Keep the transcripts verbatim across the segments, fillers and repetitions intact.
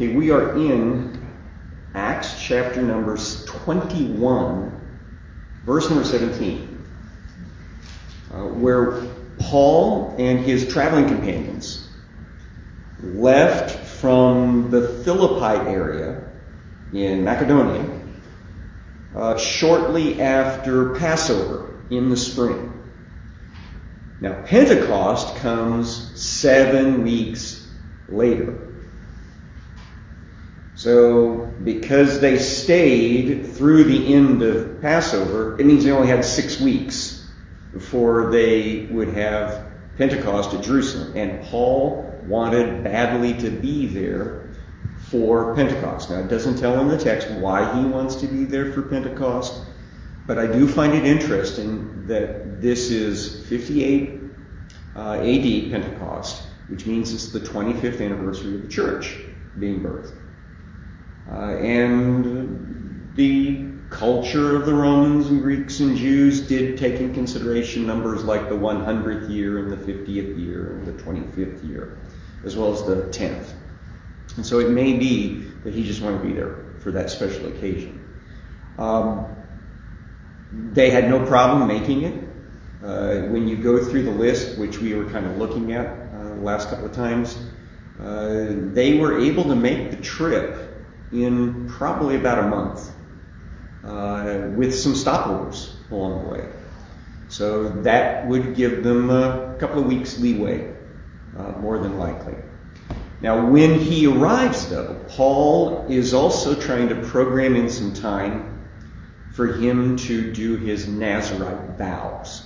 Okay, we are in Acts chapter number twenty-one, verse number seventeen, uh, where Paul and his traveling companions left from the Philippi area in Macedonia uh, shortly after Passover in the spring. Now, Pentecost comes seven weeks later. So, because they stayed through the end of Passover, it means they only had six weeks before they would have Pentecost at Jerusalem. And Paul wanted badly to be there for Pentecost. Now, it doesn't tell in the text why he wants to be there for Pentecost, but I do find it interesting that this is fifty-eight uh, A D Pentecost, which means it's the twenty-fifth anniversary of the church being birthed. Uh, and the culture of the Romans and Greeks and Jews did take in consideration numbers like the one hundredth year and the fiftieth year and the twenty-fifth year, as well as the tenth. And so it may be that he just wanted to be there for that special occasion. Um, they had no problem making it. Uh, when you go through the list, which we were kind of looking at uh, the last couple of times, uh, they were able to make the trip in probably about a month, uh, with some stopovers along the way. So that would give them a couple of weeks leeway, uh, more than likely. Now, when he arrives, though, Paul is also trying to program in some time for him to do his Nazirite vows.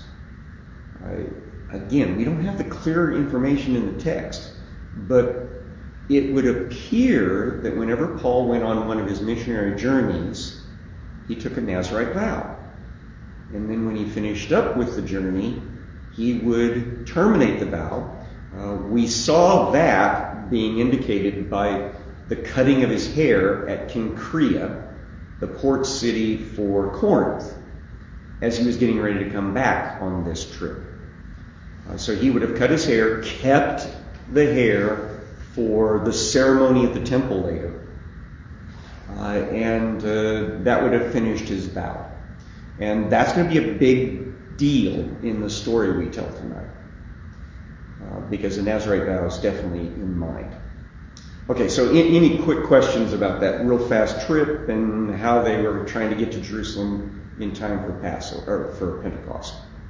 Uh, again, we don't have the clear information in the text, but it would appear that whenever Paul went on one of his missionary journeys, he took a Nazirite vow. And then when he finished up with the journey, he would terminate the vow. Uh, we saw that being indicated by the cutting of his hair at Cenchrea, the port city for Corinth, as he was getting ready to come back on this trip. Uh, so he would have cut his hair, kept the hair for the ceremony at the temple later. Uh, and uh, that would have finished his vow. And that's going to be a big deal in the story we tell tonight. Uh, because the Nazirite vow is definitely in mind. Okay, so in, any quick questions about that real fast trip and how they were trying to get to Jerusalem in time for Passover, or for Pentecost?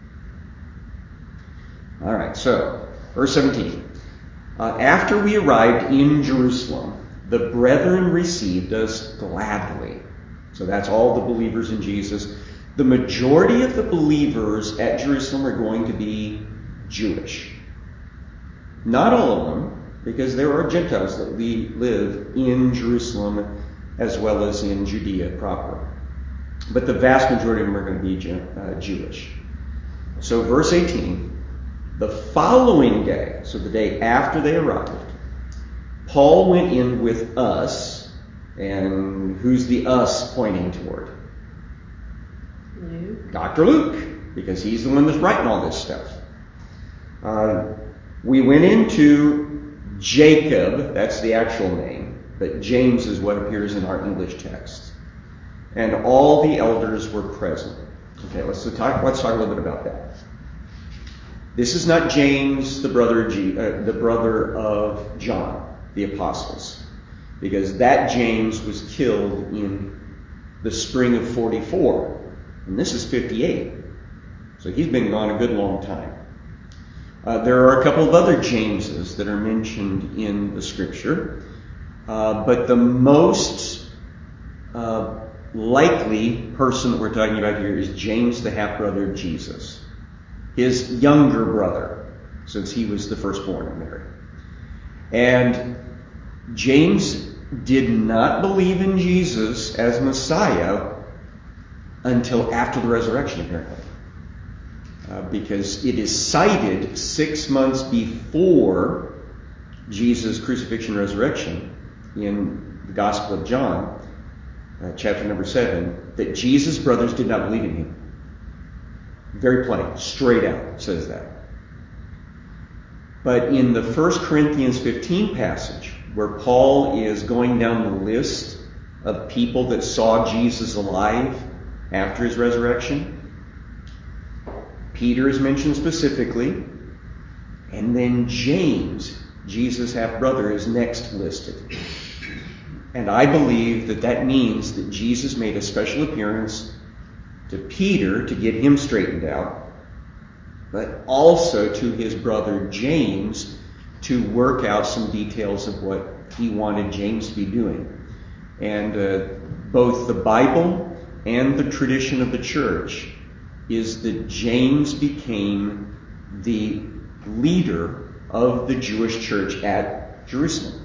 All right, so verse seventeen. Uh, after we arrived in Jerusalem, the brethren received us gladly. So that's all the believers in Jesus. The majority of the believers at Jerusalem are going to be Jewish. Not all of them, because there are Gentiles that live in Jerusalem as well as in Judea proper. But the vast majority of them are going to be uh, Jewish. So verse eighteen. The following day, so the day after they arrived, Paul went in with us, and who's the us pointing toward? Luke. Doctor Luke, because he's the one that's writing all this stuff. Uh, we went into Jacob, that's the actual name, but James is what appears in our English text. And all the elders were present. Okay, let's talk, let's talk a little bit about that. This is not James, the brother of, G, uh, the brother of John, the apostles, because that James was killed in the spring of forty-four, and this is fifty-eight. So he's been gone a good long time. Uh, there are a couple of other Jameses that are mentioned in the scripture, uh, but the most uh, likely person that we're talking about here is James, the half-brother of Jesus. His younger brother, since he was the firstborn of Mary. And James did not believe in Jesus as Messiah until after the resurrection, apparently. Uh, because it is cited six months before Jesus' crucifixion and resurrection in the Gospel of John, uh, chapter number seven, that Jesus' brothers did not believe in him. Very plain, straight out says that. But in the First Corinthians fifteen passage, where Paul is going down the list of people that saw Jesus alive after his resurrection. Peter is mentioned specifically, and then James, Jesus' half-brother, is next listed. And I believe that that means that Jesus made a special appearance to Peter to get him straightened out, but also to his brother James to work out some details of what he wanted James to be doing. And uh, both the Bible and the tradition of the church is that James became the leader of the Jewish church at Jerusalem.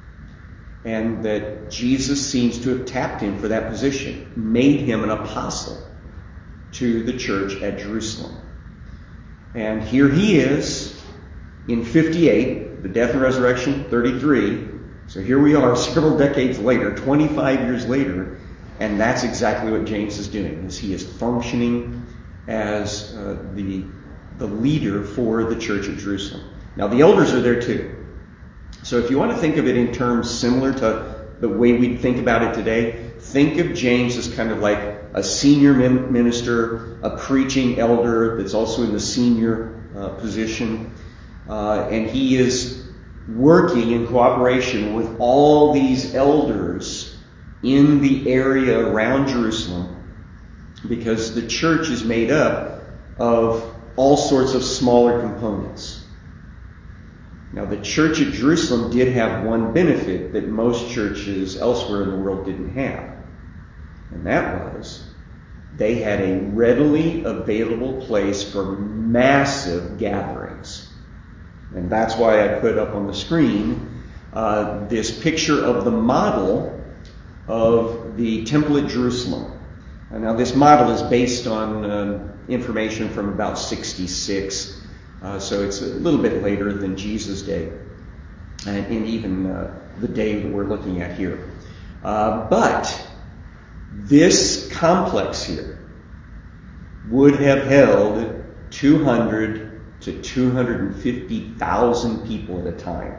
And that Jesus seems to have tapped him for that position, made him an apostle to the church at Jerusalem. And here he is in fifty-eight, the death and resurrection, thirty-three. So here we are several decades later, twenty-five years later, and that's exactly what James is doing, is he is functioning as uh, the, the leader for the church at Jerusalem. Now the elders are there too. So if you want to think of it in terms similar to the way we think about it today, think of James as kind of like a senior minister, a preaching elder that's also in the senior uh, position. Uh, and he is working in cooperation with all these elders in the area around Jerusalem, because the church is made up of all sorts of smaller components. Now, the church at Jerusalem did have one benefit that most churches elsewhere in the world didn't have. And that was they had a readily available place for massive gatherings. And that's why I put up on the screen uh, this picture of the model of the temple at Jerusalem. And now, this model is based on uh, information from about sixty-six. Uh, so it's a little bit later than Jesus' day, and, and even uh, the day that we're looking at here. Uh, but this complex here would have held two hundred to two hundred fifty thousand people at a time.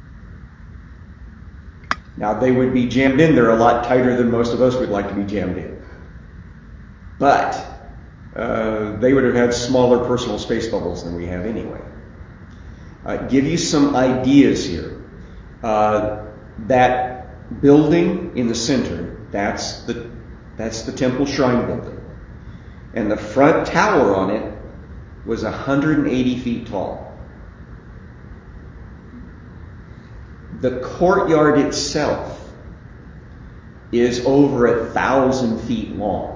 Now, they would be jammed in there a lot tighter than most of us would like to be jammed in. But Uh, they would have had smaller personal space bubbles than we have anyway. Uh, give you some ideas here. Uh, that building in the center, that's the that's the temple shrine building. And the front tower on it was one hundred eighty feet tall. The courtyard itself is over a thousand feet long.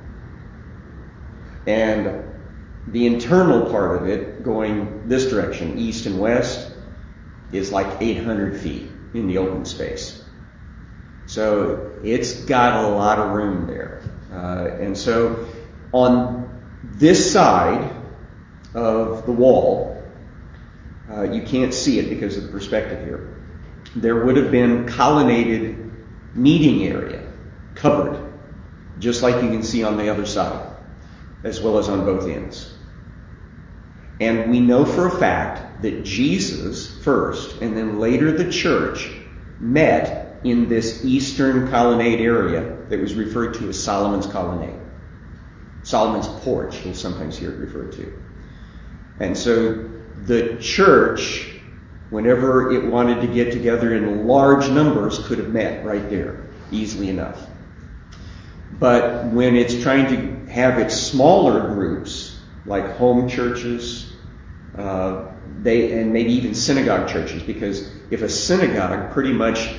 And the internal part of it, going this direction, east and west, is like eight hundred feet in the open space. So it's got a lot of room there. Uh, and so on this side of the wall, uh, you can't see it because of the perspective here, there would have been colonnaded meeting area, covered, just like you can see on the other side, as well as on both ends. And we know for a fact that Jesus first, and then later the church, met in this eastern colonnade area that was referred to as Solomon's Colonnade. Solomon's Porch, you'll sometimes hear it referred to. And so the church, whenever it wanted to get together in large numbers, could have met right there, easily enough. But when it's trying to have its smaller groups, like home churches, uh, they and maybe even synagogue churches, because if a synagogue, pretty much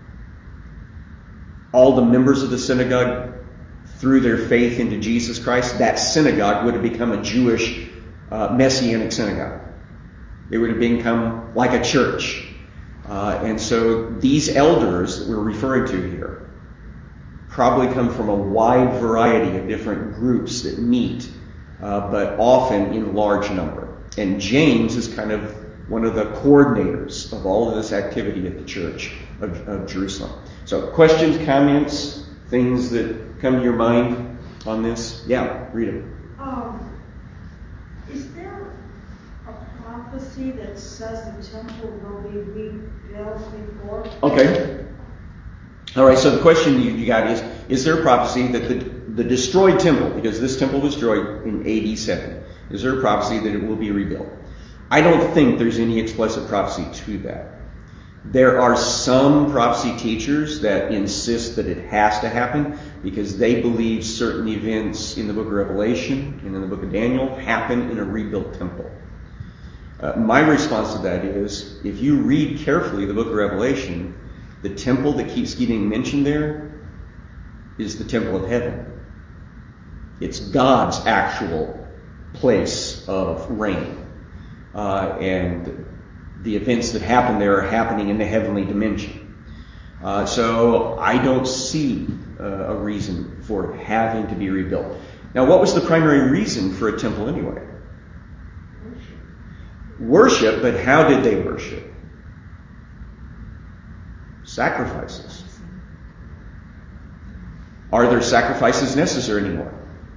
all the members of the synagogue threw their faith into Jesus Christ, that synagogue would have become a Jewish uh, messianic synagogue. It would have become like a church. Uh, and so these elders that we're referring to here probably come from a wide variety of different groups that meet, uh, but often in large number. And James is kind of one of the coordinators of all of this activity at the church of, of Jerusalem. So questions, comments, things that come to your mind on this? Yeah, read them. Um, is there a prophecy that says the temple will be rebuilt before? Okay. All right, so the question you, you got is, is there a prophecy that the, the destroyed temple, because this temple was destroyed in A D seven, is there a prophecy that it will be rebuilt? I don't think there's any explicit prophecy to that. There are some prophecy teachers that insist that it has to happen because they believe certain events in the book of Revelation and in the book of Daniel happen in a rebuilt temple. Uh, my response to that is, if you read carefully the book of Revelation, the temple that keeps getting mentioned there is the temple of heaven. It's God's actual place of reign. Uh, and the events that happen there are happening in the heavenly dimension. Uh, so I don't see uh, a reason for it having to be rebuilt. Now, what was the primary reason for a temple anyway? Worship. Worship, but how did they worship? Sacrifices. Are there sacrifices necessary anymore?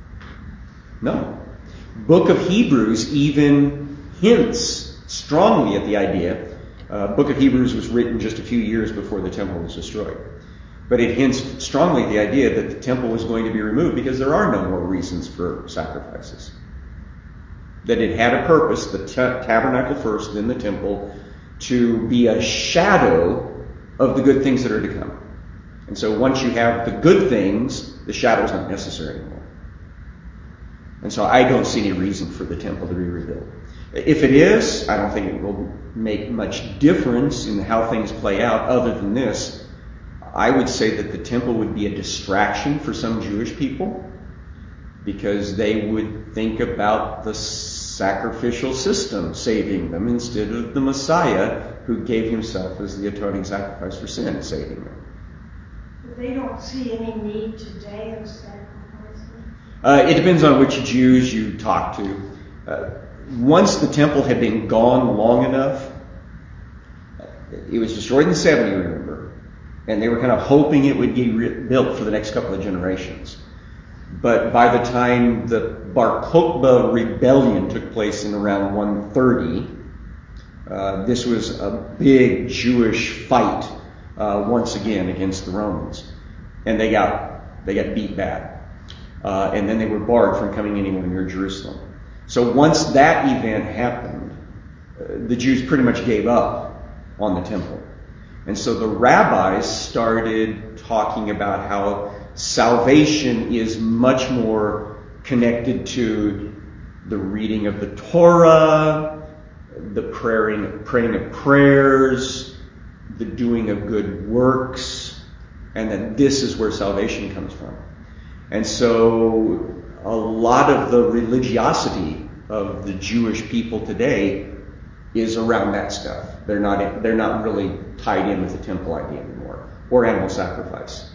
No. Book of Hebrews even hints strongly at the idea. Uh, Book of Hebrews was written just a few years before the temple was destroyed. But it hints strongly at the idea that the temple was going to be removed because there are no more reasons for sacrifices. That it had a purpose, the ta- tabernacle first, then the temple, to be a shadow of the good things that are to come. And so once you have the good things, the shadow's not necessary anymore. And so I don't see any reason for the temple to be rebuilt. If it is, I don't think it will make much difference in how things play out other than this. I would say that the temple would be a distraction for some Jewish people because they would think about the sacrificial system saving them instead of the Messiah who gave himself as the atoning sacrifice for sin saving them. But they don't see any need today of sacrificing? Uh, it depends on which Jews you talk to. Uh, once the temple had been gone long enough, it was destroyed in seventy, remember, and they were kind of hoping it would get rebuilt for the next couple of generations. But by the time the Bar Kokhba rebellion took place in around one thirty, uh, this was a big Jewish fight uh, once again against the Romans, and they got they got beat bad, uh, and then they were barred from coming anywhere near Jerusalem. So once that event happened, uh, the Jews pretty much gave up on the temple. And so the rabbis started talking about how salvation is much more connected to the reading of the Torah, the praying, praying of prayers, the doing of good works, and that this is where salvation comes from. And so a lot of the religiosity of the Jewish people today is around that stuff. They're not they're not really tied in with the temple idea anymore, or animal sacrifice.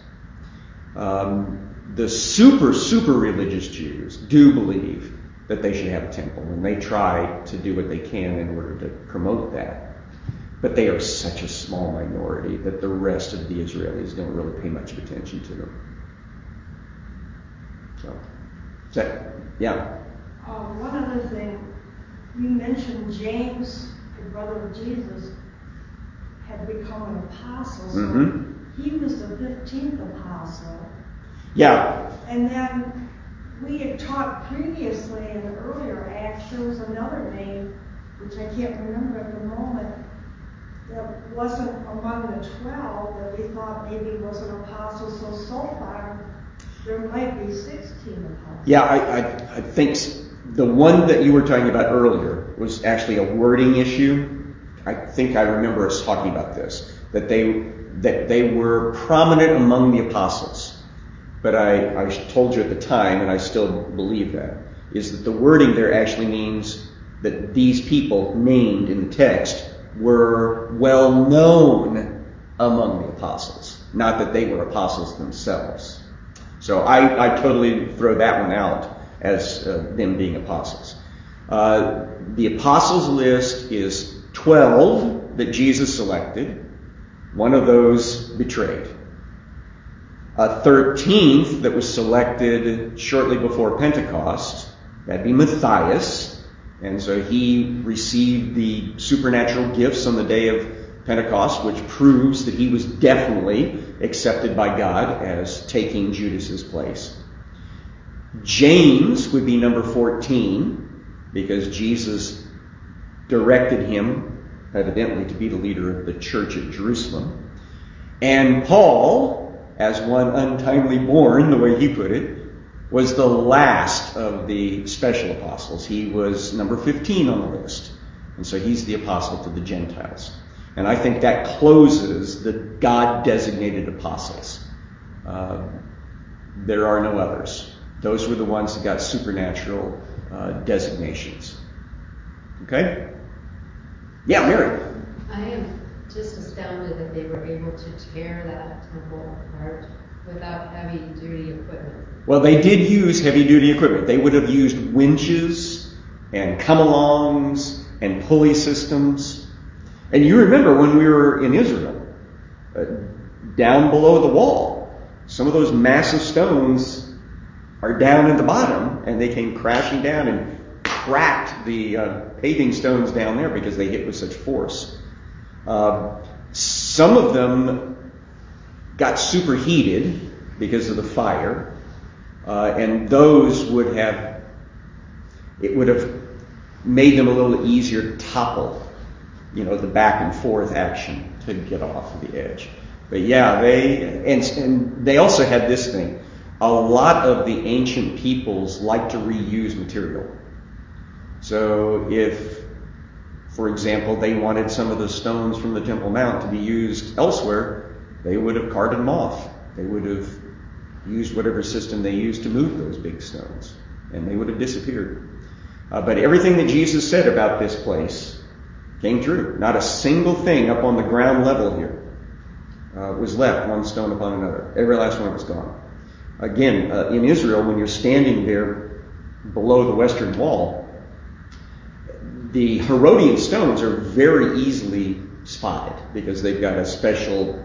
Um, the super, super religious Jews do believe that they should have a temple, and they try to do what they can in order to promote that. But they are such a small minority that the rest of the Israelis don't really pay much attention to them. So, that, yeah. Uh, one other thing, you mentioned James, the brother of Jesus, had become an apostle. So Mm-hmm. he was the fifteenth apostle. Yeah. And then we had taught previously in the earlier Acts, there was another name, which I can't remember at the moment, that wasn't among the twelve that we thought maybe was an apostle. So, so far, there might be sixteen apostles. Yeah, I, I, I think the one that you were talking about earlier was actually a wording issue. I think I remember us talking about this, that they that they were prominent among the apostles. But I, I told you at the time, and I still believe that, is that the wording there actually means that these people named in the text were well known among the apostles, not that they were apostles themselves. So I, I totally throw that one out as uh, them being apostles. Uh, the apostles list is twelve that Jesus selected. One of those betrayed. A thirteenth that was selected shortly before Pentecost, that'd be Matthias, And so he received the supernatural gifts on the day of Pentecost, which proves that he was definitely accepted by God as taking Judas's place. James would be number fourteen, because Jesus directed him, evidently, to be the leader of the church at Jerusalem. And Paul, as one untimely born, the way he put it, was the last of the special apostles. He was number fifteen on the list. And so he's the apostle to the Gentiles. And I think that closes the God-designated apostles. Uh, there are no others. Those were the ones that got supernatural uh, designations. Okay? Yeah, Mary. I am just astounded that they were able to tear that temple apart without heavy-duty equipment. Well, they did use heavy-duty equipment. They would have used winches and come-alongs and pulley systems. And you remember when we were in Israel, uh, down below the wall, some of those massive stones are down at the bottom, and they came crashing down and cracked the uh, paving stones down there because they hit with such force. Uh, some of them got superheated because of the fire, uh, and those would have, it would have made them a little easier to topple, you know, the back and forth action to get off of the edge. But yeah, they, and, and they also had this thing. A lot of the ancient peoples like to reuse material. So if, for example, they wanted some of the stones from the Temple Mount to be used elsewhere, they would have carted them off. They would have used whatever system they used to move those big stones, and they would have disappeared. Uh, but everything that Jesus said about this place came true. Not a single thing up on the ground level here uh, was left one stone upon another. Every last one was gone. Again, uh, in Israel, when you're standing there below the western wall, the Herodian stones are very easily spotted because they've got a special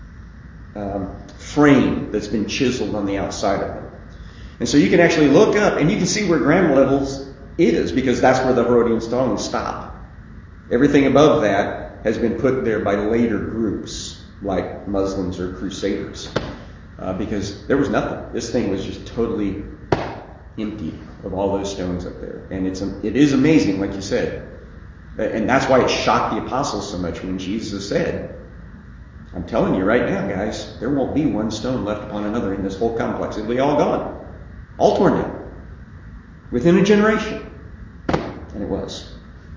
um, frame that's been chiseled on the outside of them. And so you can actually look up and you can see where ground levels is, because that's where the Herodian stones stop. Everything above that has been put there by later groups like Muslims or Crusaders, uh, because there was nothing. This thing was just totally empty of all those stones up there. And it's it is amazing, like you said. And that's why it shocked the apostles so much when Jesus said, I'm telling you right now, guys, there won't be one stone left upon another in this whole complex. It'll be all gone. All torn down. Within a generation. And it was.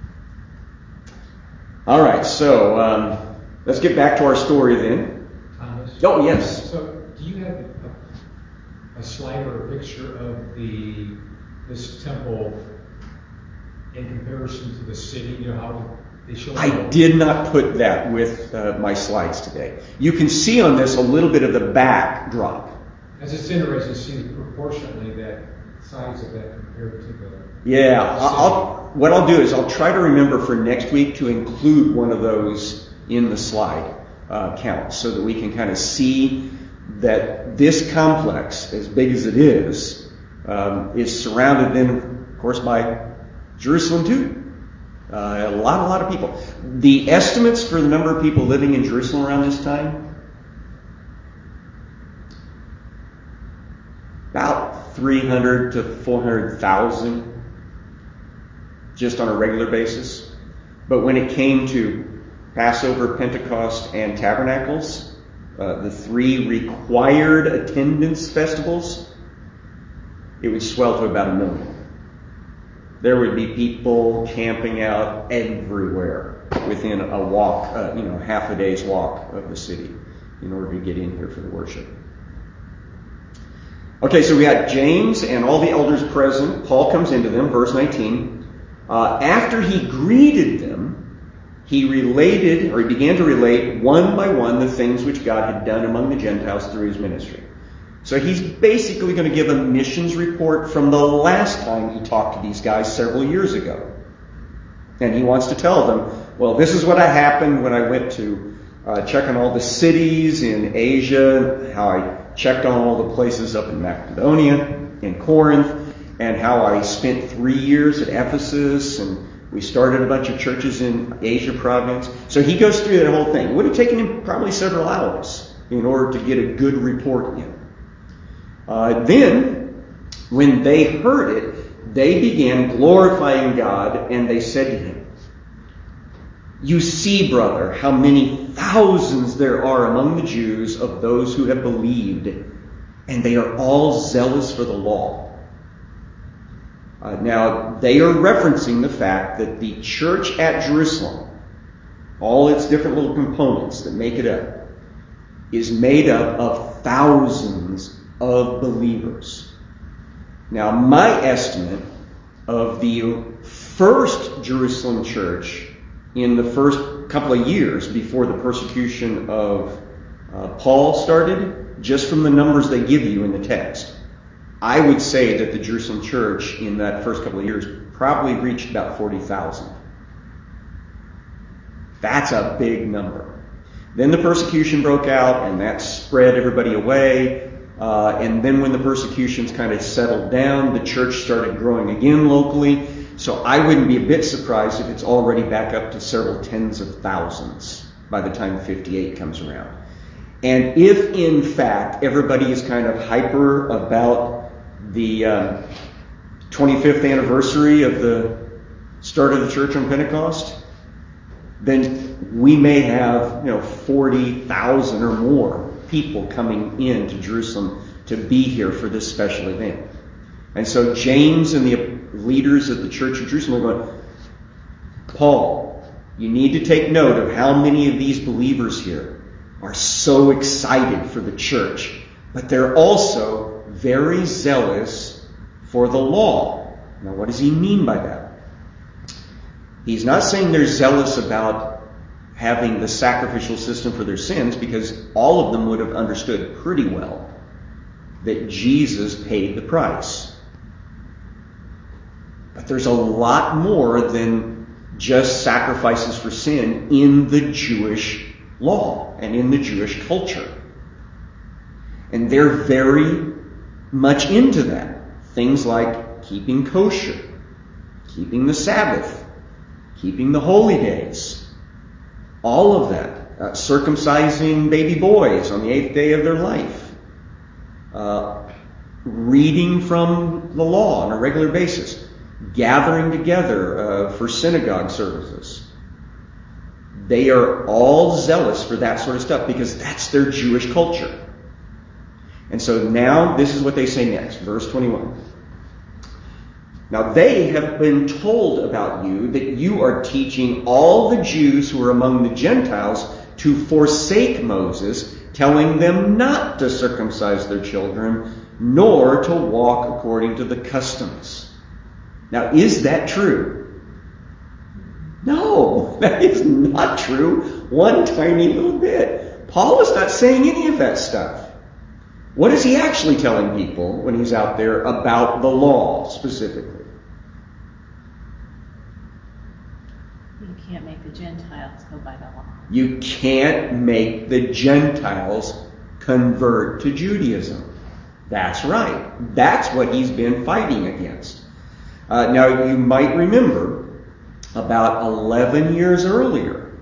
All right, so um, let's get back to our story then. Thomas? Oh, yes. So do you have a, a slide or a picture of the this temple in comparison to the city? You know how they show I did not put that with uh, my slides today. You can see on this a little bit of the backdrop. As it's interesting to see proportionately that size of that compared to the Yeah, the I'll, what I'll do is I'll try to remember for next week to include one of those in the slide uh, count so that we can kind of see that this complex, as big as it is, um, is surrounded then, of course, by Jerusalem too. Uh, a lot, a lot of people. The estimates for the number of people living in Jerusalem around this time, about three hundred to four hundred thousand, just on a regular basis. But when it came to Passover, Pentecost, and Tabernacles, uh, the three required attendance festivals, it would swell to about a million. There would be people camping out everywhere within a walk, uh, you know, half a day's walk of the city in order to get in here for the worship. Okay, so we had James and all the elders present. Paul comes into them, verse nineteen. Uh, after he greeted them, he related, or he began to relate one by one the things which God had done among the Gentiles through his ministry. So he's basically going to give a missions report from the last time he talked to these guys several years ago. And he wants to tell them, well, this is what happened when I went to uh, check on all the cities in Asia, how I checked on all the places up in Macedonia, in Corinth, and how I spent three years at Ephesus, and we started a bunch of churches in Asia province. So he goes through that whole thing. It would have taken him probably several hours in order to get a good report in. Uh, then, when they heard it, they began glorifying God, and they said to him, "You see, brother, how many thousands there are among the Jews of those who have believed, and they are all zealous for the law." Uh, now, they are referencing the fact that the church at Jerusalem, all its different little components that make it up, is made up of thousands of believers. Now, my estimate of the first Jerusalem church in the first couple of years before the persecution of uh, Paul started, just from the numbers they give you in the text, I would say that the Jerusalem church in that first couple of years probably reached about forty thousand. That's a big number. Then the persecution broke out, and that spread everybody away. Uh, and then when the persecutions kind of settled down, the church started growing again locally. So I wouldn't be a bit surprised if it's already back up to several tens of thousands by the time fifty-eight comes around. And if, in fact, everybody is kind of hyper about the uh, twenty-fifth anniversary of the start of the church on Pentecost, then we may have, you know, forty thousand or more people coming into Jerusalem to be here for this special event. And so James and the leaders of the church of Jerusalem are going, "Paul, you need to take note of how many of these believers here are so excited for the church, but they're also very zealous for the law." Now, what does he mean by that? He's not saying they're zealous about having the sacrificial system for their sins, because all of them would have understood pretty well that Jesus paid the price. But there's a lot more than just sacrifices for sin in the Jewish law and in the Jewish culture. And they're very much into that. Things like keeping kosher, keeping the Sabbath, keeping the holy days, all of that. Uh, circumcising baby boys on the eighth day of their life. Uh, reading from the law on a regular basis. Gathering together uh, for synagogue services. They are all zealous for that sort of stuff because that's their Jewish culture. And so now this is what they say next, verse twenty-one. "Now they have been told about you that you are teaching all the Jews who are among the Gentiles to forsake Moses, telling them not to circumcise their children, nor to walk according to the customs." Now, is that true? No, that is not true one tiny little bit. Paul is not saying any of that stuff. What is he actually telling people when he's out there about the law specifically? You can't make the Gentiles go by the law. You can't make the Gentiles convert to Judaism. That's right. That's what he's been fighting against. Uh, now, you might remember about eleven years earlier,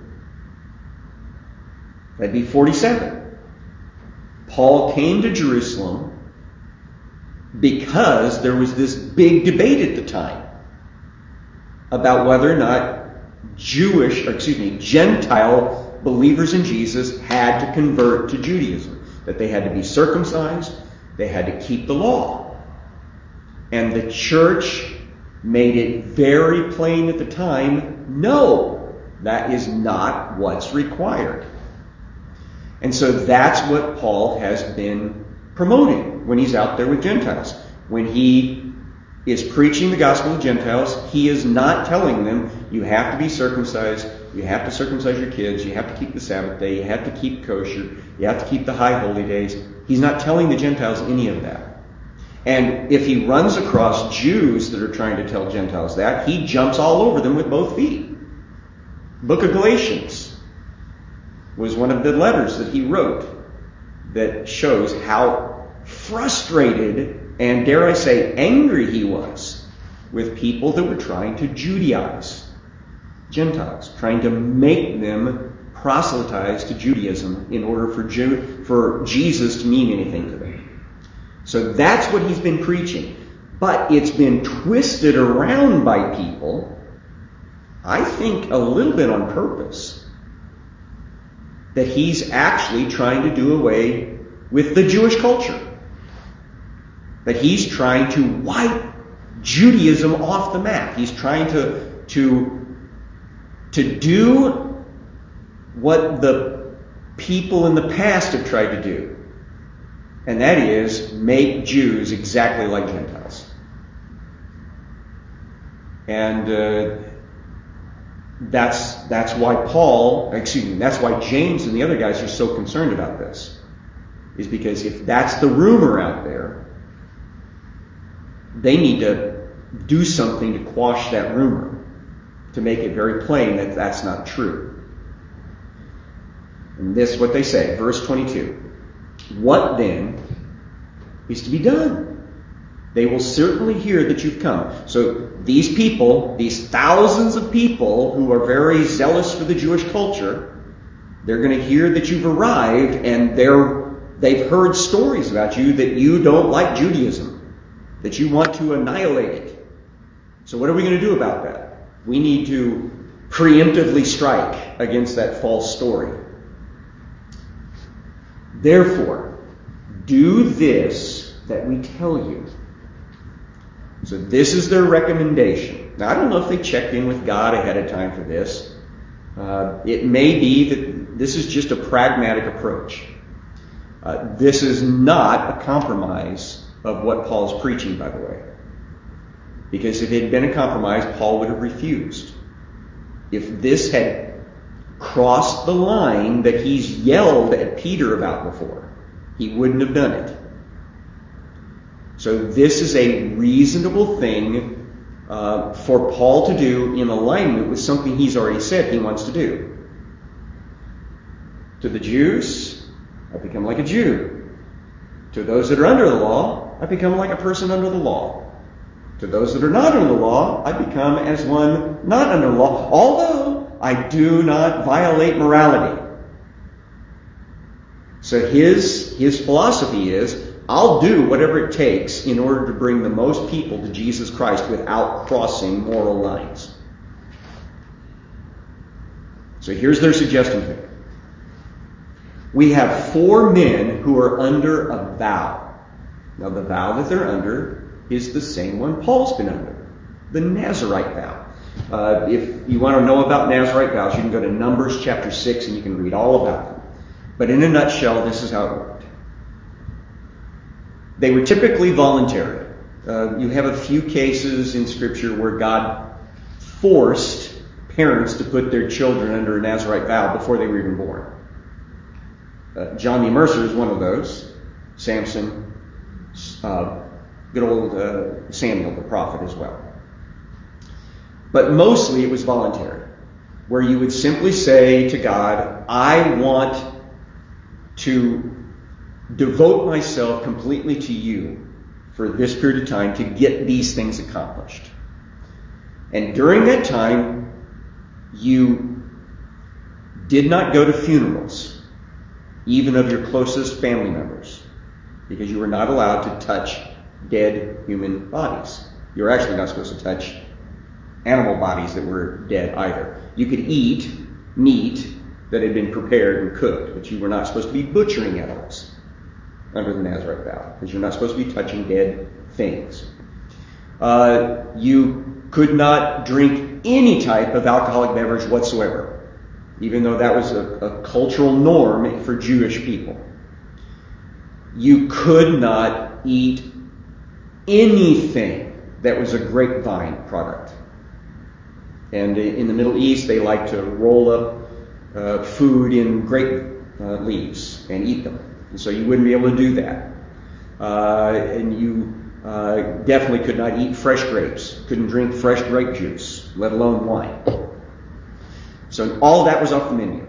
that'd be forty-seven, Paul came to Jerusalem because there was this big debate at the time about whether or not Jewish, or excuse me, Gentile believers in Jesus had to convert to Judaism, that they had to be circumcised, they had to keep the law. And the church made it very plain at the time, no, that is not what's required. And so that's what Paul has been promoting when he's out there with Gentiles. When he is preaching the gospel to Gentiles, he is not telling them, you have to be circumcised, you have to circumcise your kids, you have to keep the Sabbath day, you have to keep kosher, you have to keep the high holy days. He's not telling the Gentiles any of that. And if he runs across Jews that are trying to tell Gentiles that, he jumps all over them with both feet. Book of Galatians was one of the letters that he wrote that shows how frustrated and dare I say, angry he was with people that were trying to Judaize Gentiles, trying to make them proselytize to Judaism in order for Ju- for Jesus to mean anything to them. So that's what he's been preaching. But it's been twisted around by people, I think a little bit on purpose, that he's actually trying to do away with the Jewish culture. That he's trying to wipe Judaism off the map. He's trying to, to, to do what the people in the past have tried to do. And that is make Jews exactly like Gentiles. And uh, that's that's why Paul, excuse me, that's why James and the other guys are so concerned about this. Is because if that's the rumor out there, they need to do something to quash that rumor, to make it very plain that that's not true. And this is what they say, verse twenty-two. What then is to be done? They will certainly hear that you've come. So these people, these thousands of people who are very zealous for the Jewish culture, they're going to hear that you've arrived, and they're, they've heard stories about you that you don't like Judaism, that you want to annihilate it. So what are we going to do about that? We need to preemptively strike against that false story. Therefore, do this that we tell you. So this is their recommendation. Now, I don't know if they checked in with God ahead of time for this. Uh, it may be that this is just a pragmatic approach. Uh, this is not a compromise of what Paul's preaching, by the way. Because if it had been a compromise, Paul would have refused. If this had crossed the line that he's yelled at Peter about before, he wouldn't have done it. So this is a reasonable thing uh, for Paul to do in alignment with something he's already said he wants to do. To the Jews, I become like a Jew. To those that are under the law, I become like a person under the law. To those that are not under the law, I become as one not under the law, although I do not violate morality. So his, his philosophy is, I'll do whatever it takes in order to bring the most people to Jesus Christ without crossing moral lines. So here's their suggestion here. We have four men who are under a vow. Now the vow that they're under is the same one Paul's been under, the Nazirite vow. Uh, if you want to know about Nazirite vows, you can go to Numbers chapter six and you can read all about them. But in a nutshell, this is how it worked. They were typically voluntary. Uh, you have a few cases in Scripture where God forced parents to put their children under a Nazirite vow before they were even born. Uh, John the Immerser is one of those. Samson, uh, good old uh, Samuel the prophet as well. But mostly it was voluntary, where you would simply say to God, I want to devote myself completely to you for this period of time to get these things accomplished. And during that time, you did not go to funerals, even of your closest family members, because you were not allowed to touch dead human bodies. You were actually not supposed to touch animal bodies that were dead either. You could eat meat that had been prepared and cooked, but you were not supposed to be butchering animals under the Nazirite vow, because you're not supposed to be touching dead things. Uh, you could not drink any type of alcoholic beverage whatsoever, even though that was a, a cultural norm for Jewish people. You could not eat anything that was a grapevine product. And in the Middle East, they like to roll up uh, food in grape uh, leaves and eat them. And so you wouldn't be able to do that. Uh, and you uh, definitely could not eat fresh grapes. Couldn't drink fresh grape juice, let alone wine. So all that was off the menu.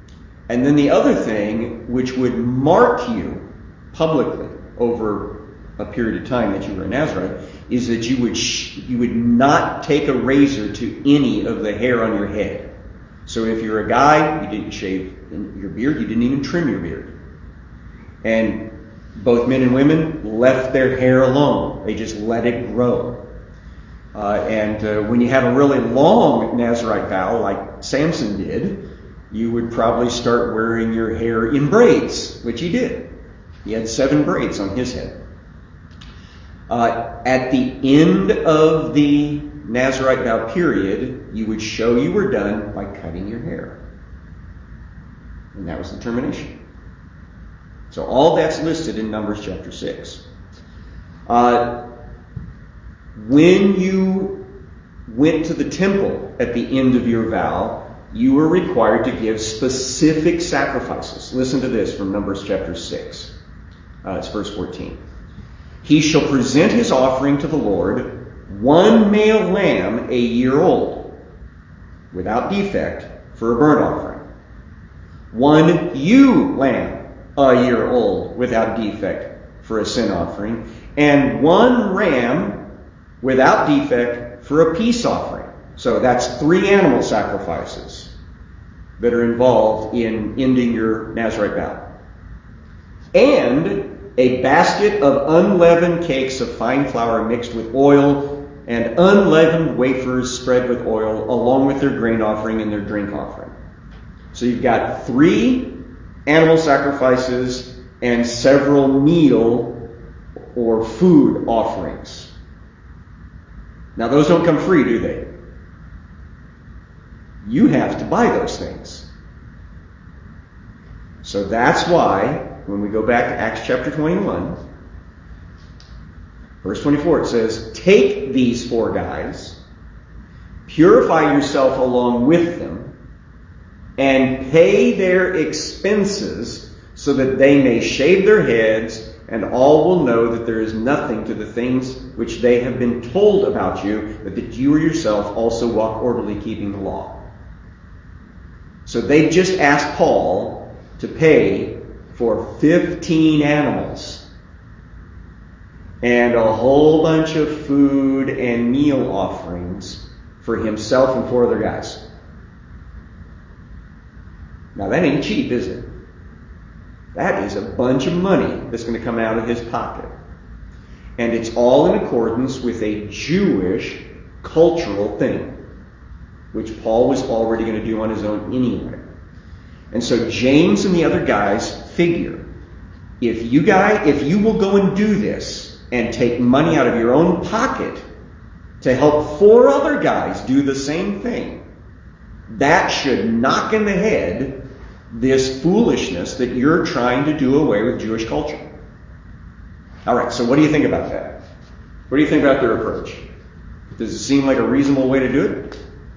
And then the other thing, which would mark you publicly over a period of time that you were a Nazirite is that you would sh- you would not take a razor to any of the hair on your head. So if you're a guy, you didn't shave your beard, you didn't even trim your beard. And both men and women left their hair alone. They just let it grow. Uh, and uh, when you had a really long Nazirite vow, like Samson did, you would probably start wearing your hair in braids, which he did. He had seven braids on his head. Uh, at the end of the Nazirite vow period, you would show you were done by cutting your hair. And that was the termination. So all that's listed in Numbers chapter six. Uh, when you went to the temple at the end of your vow, you were required to give specific sacrifices. Listen to this from Numbers chapter six. Uh, it's verse fourteen. He shall present his offering to the Lord, one male lamb a year old, without defect, for a burnt offering. One ewe lamb a year old, without defect, for a sin offering. And one ram without defect for a peace offering. So that's three animal sacrifices that are involved in ending your Nazirite vow. And a basket of unleavened cakes of fine flour mixed with oil and unleavened wafers spread with oil, along with their grain offering and their drink offering. So you've got three animal sacrifices and several meal or food offerings. Now those don't come free, do they? You have to buy those things. So that's why, when we go back to Acts chapter twenty-one, verse twenty-four, it says, take these four guys, purify yourself along with them, and pay their expenses so that they may shave their heads, and all will know that there is nothing to the things which they have been told about you, but that you yourself also walk orderly, keeping the law. So they just asked Paul to pay for fifteen animals and a whole bunch of food and meal offerings for himself and four other guys. Now that ain't cheap, is it? That is a bunch of money that's going to come out of his pocket. And it's all in accordance with a Jewish cultural thing, which Paul was already going to do on his own anyway. And so James and the other guys figure, if you guys, if you will go and do this and take money out of your own pocket to help four other guys do the same thing, that should knock in the head this foolishness that you're trying to do away with Jewish culture. All right, so what do you think about that? What do you think about their approach? Does it seem like a reasonable way to do it?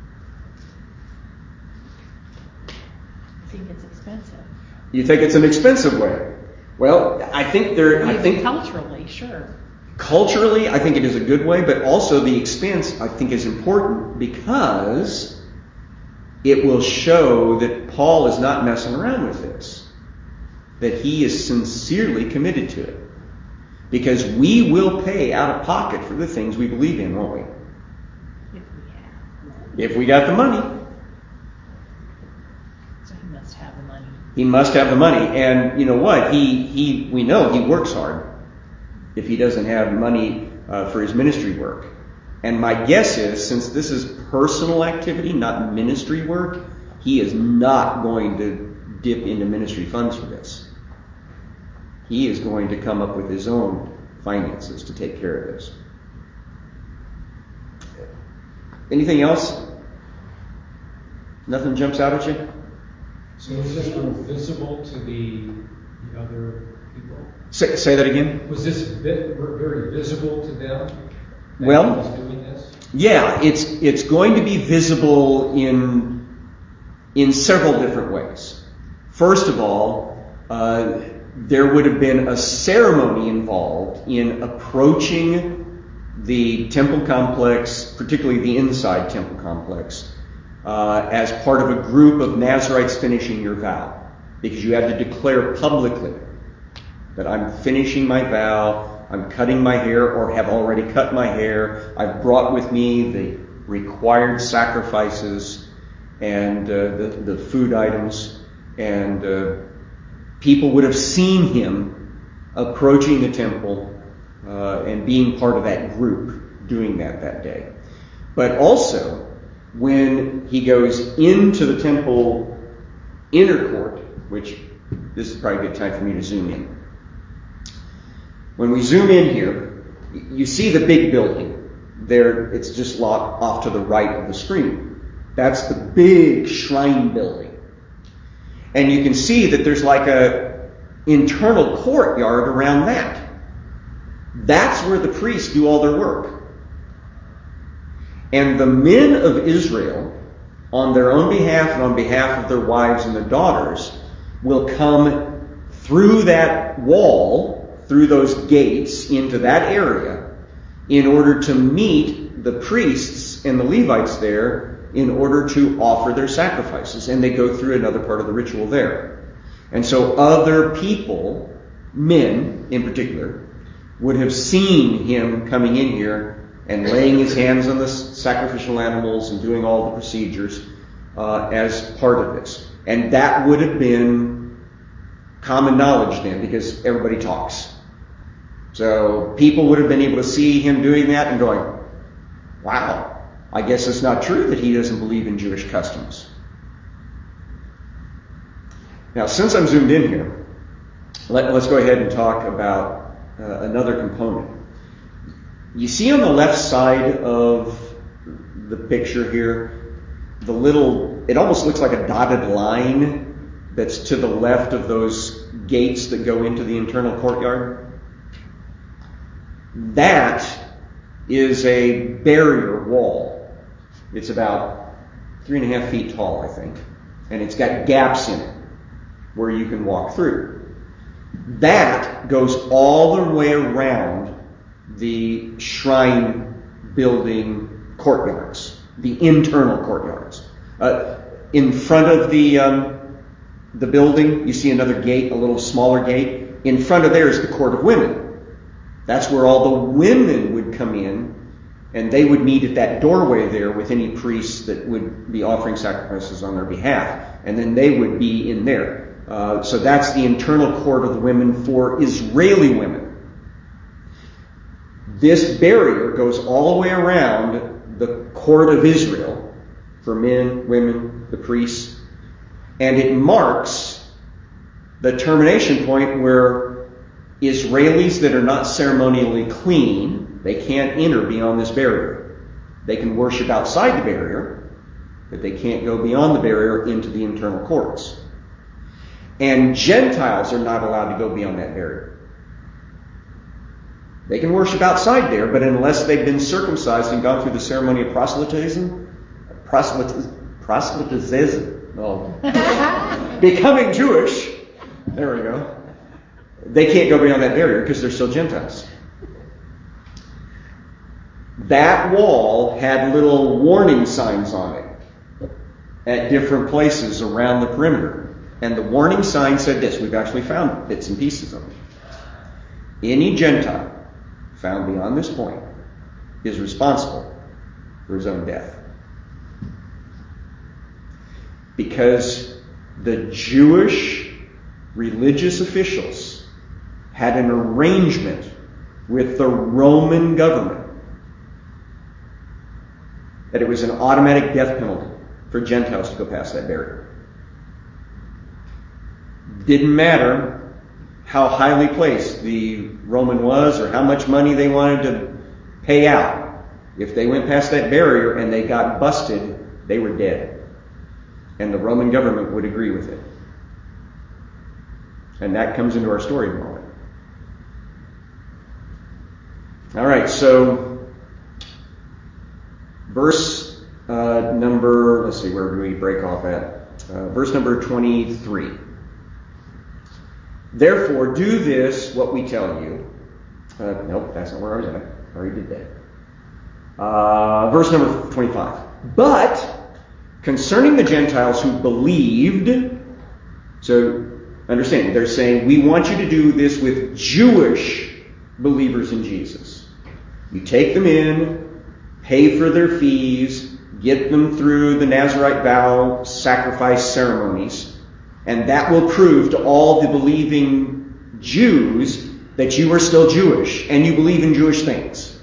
I think it's expensive. You think it's an expensive way? Well, I think there. I think culturally, sure. Culturally, I think it is a good way, but also the expense, I think, is important because it will show that Paul is not messing around with this, that he is sincerely committed to it. Because we will pay out of pocket for the things we believe in, won't we? If we have. If we got the money. So he must have the money. He must have the money. And you know what? He he we know he works hard if he doesn't have money uh, for his ministry work. And my guess is, since this is personal activity, not ministry work, he is not going to dip into ministry funds for this. He is going to come up with his own finances to take care of this. Anything else? Nothing jumps out at you? So was this real visible to the, the other people? Say, say that again? Was this bit very visible to them? that Well, he was doing this? Yeah, it's it's going to be visible in in several different ways. First of all, uh, there would have been a ceremony involved in approaching the temple complex, particularly the inside temple complex, uh, as part of a group of Nazirites finishing your vow, because you had to declare publicly that I'm finishing my vow, I'm cutting my hair or have already cut my hair, I've brought with me the required sacrifices and uh, the, the food items, and uh, people would have seen him approaching the temple uh, and being part of that group doing that that day. But also, when he goes into the temple inner court, which this is probably a good time for me to zoom in. When we zoom in here, you see the big building. There, it's just off to the right of the screen. That's the big shrine building. And you can see that there's like a internal courtyard around that. That's where the priests do all their work. And the men of Israel, on their own behalf and on behalf of their wives and their daughters, will come through that wall, through those gates, into that area, in order to meet the priests and the Levites there, in order to offer their sacrifices. And they go through another part of the ritual there. And so other people, men in particular, would have seen him coming in here and laying his hands on the sacrificial animals and doing all the procedures uh, as part of this. And that would have been common knowledge then, because everybody talks. So people would have been able to see him doing that and going, wow, I guess it's not true that he doesn't believe in Jewish customs. Now, since I'm zoomed in here, let, let's go ahead and talk about uh, another component. You see on the left side of the picture here, the little, it almost looks like a dotted line that's to the left of those gates that go into the internal courtyard. That is a barrier wall. It's about three and a half feet tall, I think. And it's got gaps in it where you can walk through. That goes all the way around the shrine building courtyards, the internal courtyards. Uh, in front of the um, the building, you see another gate, a little smaller gate. In front of there is the court of women. That's where all the women would come in, and they would meet at that doorway there with any priests that would be offering sacrifices on their behalf. And then they would be in there. Uh, so that's the internal court of the women for Israeli women. This barrier goes all the way around the court of Israel for men, women, the priests, and it marks the termination point where Israelis that are not ceremonially clean, they can't enter beyond this barrier. They can worship outside the barrier, but they can't go beyond the barrier into the internal courts. And Gentiles are not allowed to go beyond that barrier. They can worship outside there, but unless they've been circumcised and gone through the ceremony of proselytism, proselytism, proselytism, oh, becoming Jewish, there we go, they can't go beyond that barrier because they're still Gentiles. That wall had little warning signs on it at different places around the perimeter. And the warning sign said this, we've actually found bits and pieces of it. Any Gentile found beyond this point is responsible for his own death. Because the Jewish religious officials had an arrangement with the Roman government that it was an automatic death penalty for Gentiles to go past that barrier. Didn't matter how highly placed the Roman was or how much money they wanted to pay out. If they went past that barrier and they got busted, they were dead. And the Roman government would agree with it. And that comes into our story in a moment. All right, so verse uh, number, let's see, where do we break off at? Uh, verse number twenty-three. Therefore, do this, what we tell you. Uh, nope, that's not where I was at. I already did that. Uh, verse number twenty-five. But concerning the Gentiles who believed, so understand, they're saying, we want you to do this with Jewish believers in Jesus. You take them in, pay for their fees, get them through the Nazirite vow sacrifice ceremonies, and that will prove to all the believing Jews that you are still Jewish and you believe in Jewish things.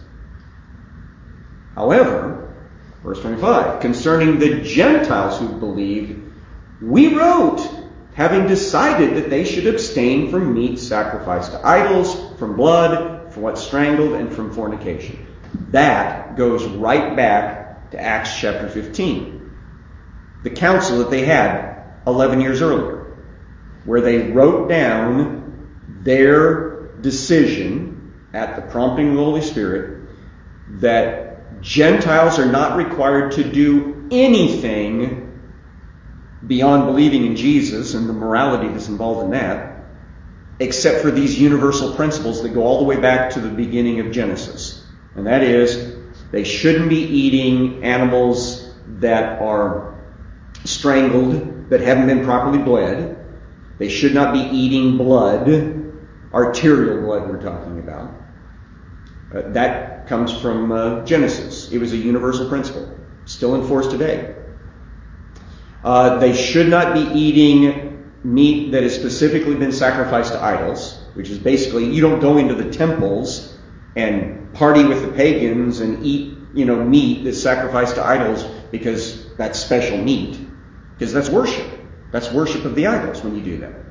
However, verse twenty-five, concerning the Gentiles who believed, we wrote, having decided that they should abstain from meat sacrificed to idols, from blood, from what's strangled, and from fornication. That goes right back to Acts chapter fifteen. The council that they had eleven years earlier, where they wrote down their decision at the prompting of the Holy Spirit that Gentiles are not required to do anything beyond believing in Jesus and the morality that's involved in that, except for these universal principles that go all the way back to the beginning of Genesis. And that is, they shouldn't be eating animals that are strangled, that haven't been properly bled. They should not be eating blood, arterial blood we're talking about. Uh, that comes from uh, Genesis. It was a universal principle, still in force today. Uh, they should not be eating meat that has specifically been sacrificed to idols, which is basically, you don't go into the temples and party with the pagans and eat, you know, meat that's sacrificed to idols because that's special meat. Because that's worship. That's worship of the idols when you do that.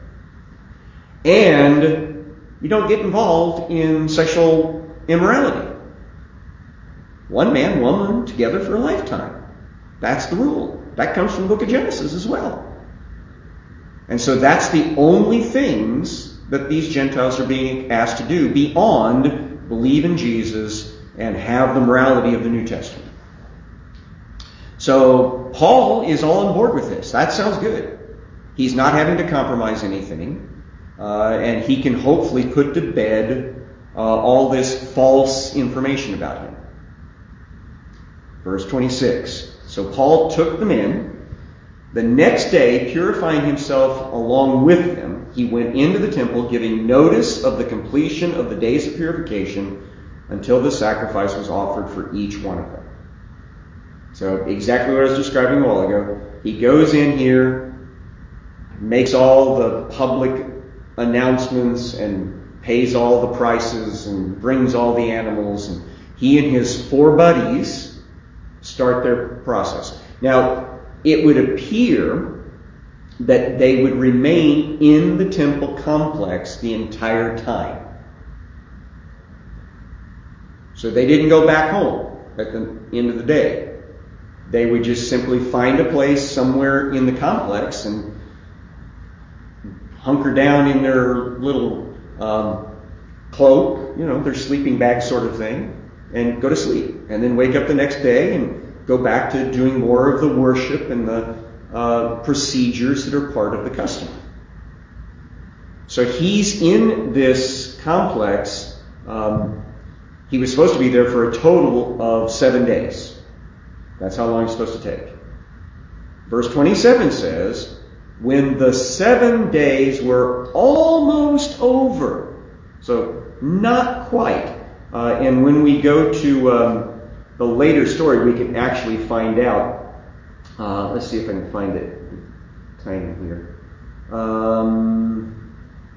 And you don't get involved in sexual immorality. One man, woman, together for a lifetime. That's the rule. That comes from the book of Genesis as well. And so that's the only things that these Gentiles are being asked to do beyond believe in Jesus and have the morality of the New Testament. So Paul is all on board with this. That sounds good. He's not having to compromise anything. Uh, and he can hopefully put to bed uh, all this false information about him. Verse twenty-six. So Paul took them in. The next day, purifying himself along with them, he went into the temple, giving notice of the completion of the days of purification until the sacrifice was offered for each one of them. So exactly what I was describing a while ago. He goes in here, makes all the public announcements and pays all the prices and brings all the animals, and he and his four buddies start their process. Now, it would appear that they would remain in the temple complex the entire time. So they didn't go back home at the end of the day. They would just simply find a place somewhere in the complex and hunker down in their little um, cloak, you know, their sleeping bag sort of thing, and go to sleep. And then wake up the next day and go back to doing more of the worship and the uh, procedures that are part of the custom. So he's in this complex. Um, he was supposed to be there for a total of seven days. That's how long it's supposed to take. Verse twenty-seven says, when the seven days were almost over, so not quite, uh, and when we go to um, the later story, we can actually find out. Uh, let's see if I can find it. Timing here. Um,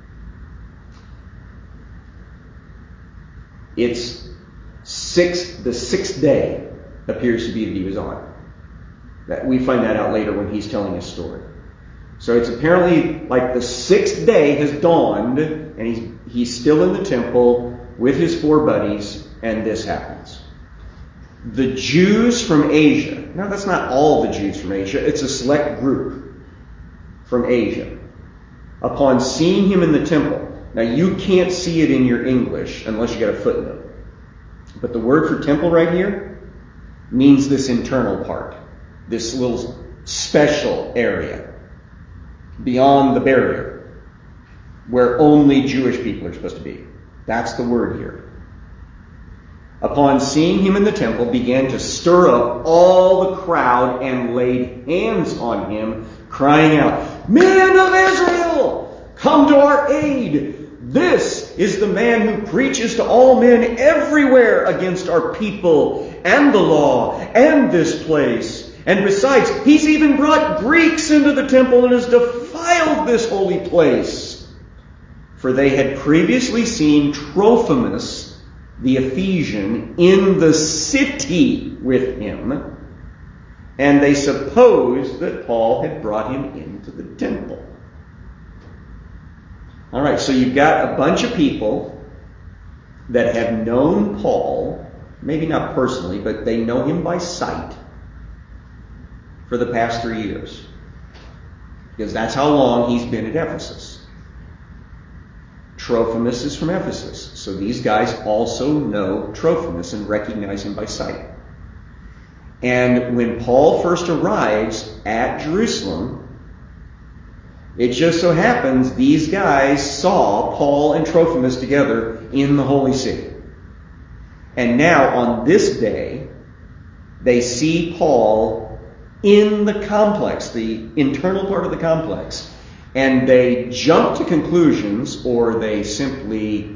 it's six. The sixth day appears to be that he was on. That we find that out later when he's telling his story. So it's apparently like the sixth day has dawned, and he's he's still in the temple with his four buddies, and this happens. The Jews from Asia. Now, that's not all the Jews from Asia. It's a select group from Asia. Upon seeing him in the temple. Now, you can't see it in your English unless you get a footnote. But the word for temple right here means this internal part. This little special area beyond the barrier where only Jewish people are supposed to be. That's the word here. Upon seeing him in the temple, began to stir up all the crowd and laid hands on him, crying out, Men of Israel, Come to our aid. This is the man who preaches to all men everywhere against our people and the law and this place. And besides, he's even brought Greeks into the temple and has defiled this holy place. For they had previously seen Trophimus, the Ephesian, in the city with him, and they supposed that Paul had brought him into the temple. All right, so you've got a bunch of people that have known Paul, maybe not personally, but they know him by sight for the past three years. Because that's how long he's been at Ephesus. Trophimus is from Ephesus. So these guys also know Trophimus and recognize him by sight. And when Paul first arrives at Jerusalem, it just so happens these guys saw Paul and Trophimus together in the holy city. And now on this day, they see Paul in the complex, the internal part of the complex, and they jump to conclusions, or they simply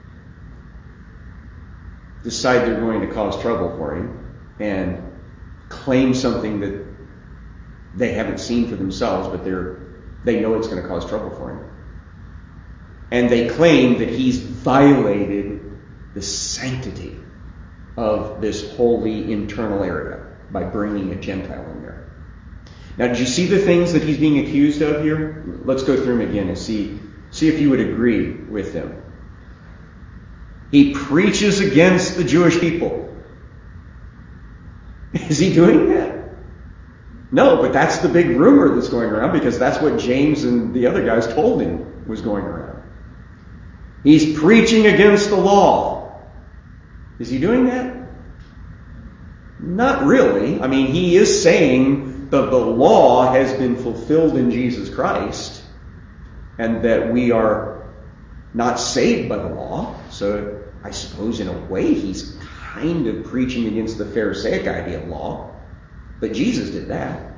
decide they're going to cause trouble for him and claim something that they haven't seen for themselves, but they're they know it's going to cause trouble for him. And they claim that he's violated the sanctity of this holy internal area by bringing a Gentile in there. Now, did you see the things that he's being accused of here? Let's go through them again and see, see if you would agree with them. He preaches against the Jewish people. Is he doing that? No, but that's the big rumor that's going around, because that's what James and the other guys told him was going around. He's preaching against the law. Is he doing that? Not really. I mean, he is saying that the law has been fulfilled in Jesus Christ and that we are not saved by the law. So I suppose in a way he's kind of preaching against the Pharisaic idea of law. But Jesus did that.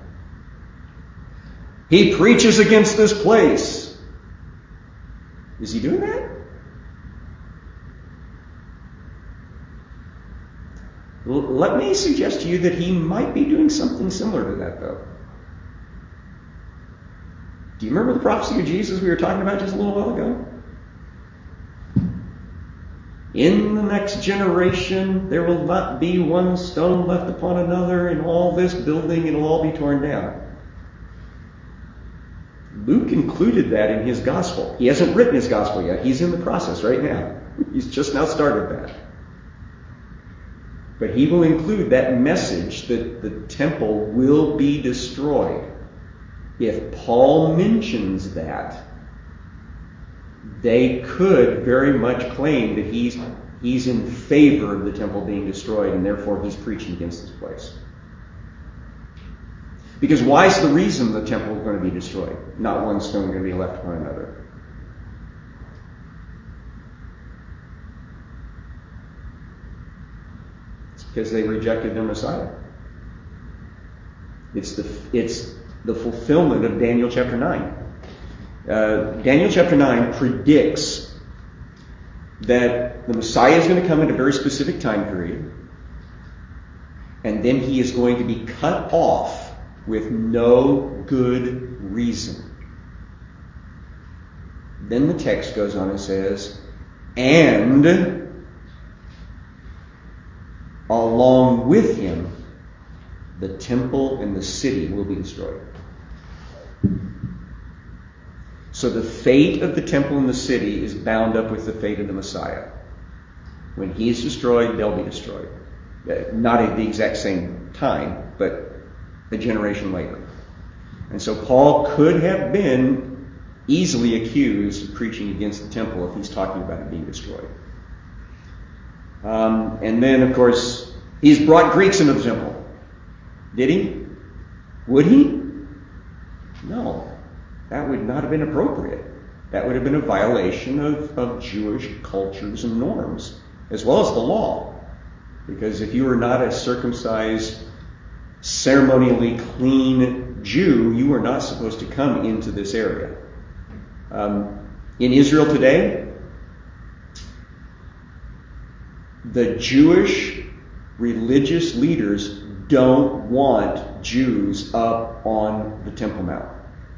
He preaches against this place. Is he doing that? L- let me suggest to you that he might be doing something similar to that, though. Do you remember the prophecy of Jesus we were talking about just a little while ago? In the next generation, there will not be one stone left upon another, and all this building, it'll all be torn down. Luke included that in his gospel. He hasn't written his gospel yet. He's in the process right now. He's just now started that. But he will include that message that the temple will be destroyed. If Paul mentions that, they could very much claim that he's he's in favor of the temple being destroyed, and therefore he's preaching against this place. Because why is the reason the temple is going to be destroyed? Not one stone going to be left upon another. It's because they rejected their Messiah. It's the it's the fulfillment of Daniel chapter nine. Uh, Daniel chapter nine predicts that the Messiah is going to come at a very specific time period, and then he is going to be cut off with no good reason. Then the text goes on and says, and along with him, the temple and the city will be destroyed. So the fate of the temple and the city is bound up with the fate of the Messiah. When he is destroyed, they'll be destroyed. Not at the exact same time, but a generation later. And so Paul could have been easily accused of preaching against the temple if he's talking about it being destroyed. Um, and then, of course, he's brought Greeks into the temple. Did he? Would he? No. That would not have been appropriate. That would have been a violation of, of Jewish cultures and norms, as well as the law. Because if you were not a circumcised, ceremonially clean Jew, you were not supposed to come into this area. Um, in Israel today, the Jewish religious leaders don't want Jews up on the Temple Mount.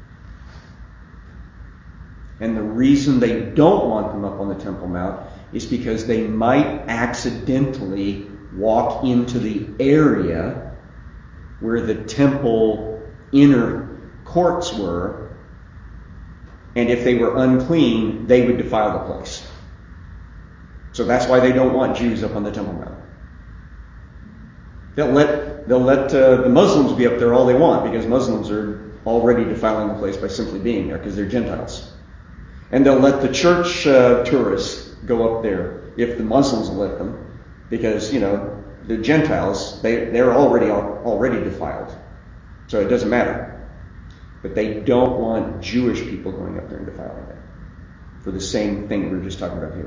And the reason they don't want them up on the Temple Mount is because they might accidentally walk into the area where the temple inner courts were, and if they were unclean, they would defile the place. So that's why they don't want Jews up on the Temple Mount. They'll let they'll let uh, the Muslims be up there all they want, because Muslims are already defiling the place by simply being there because they're Gentiles. And they'll let the church uh, tourists go up there if the Muslims will let them, because, you know, the Gentiles, they, they're already already defiled. So it doesn't matter. But they don't want Jewish people going up there and defiling it for the same thing we were just talking about here.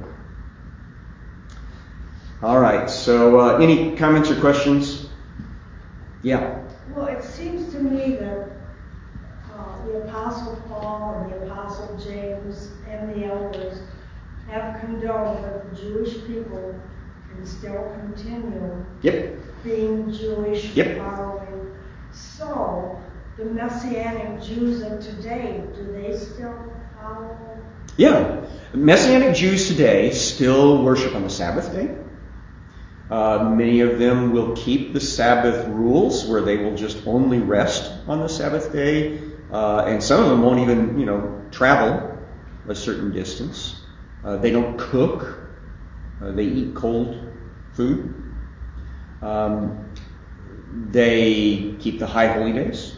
All right, so uh, any comments or questions? Yeah. Well, it seems to me that uh, the Apostle Paul and the Apostle James and the elders have condoned that the Jewish people can still continue Yep. being Jewish, Yep. following. So, the Messianic Jews of today, do they still follow? Yeah. Messianic Jews today still worship on the Sabbath day. Uh, many of them will keep the Sabbath rules, where they will just only rest on the Sabbath day, uh, and some of them won't even, you know, travel a certain distance. Uh, they don't cook; uh, they eat cold food. Um, they keep the high holy days.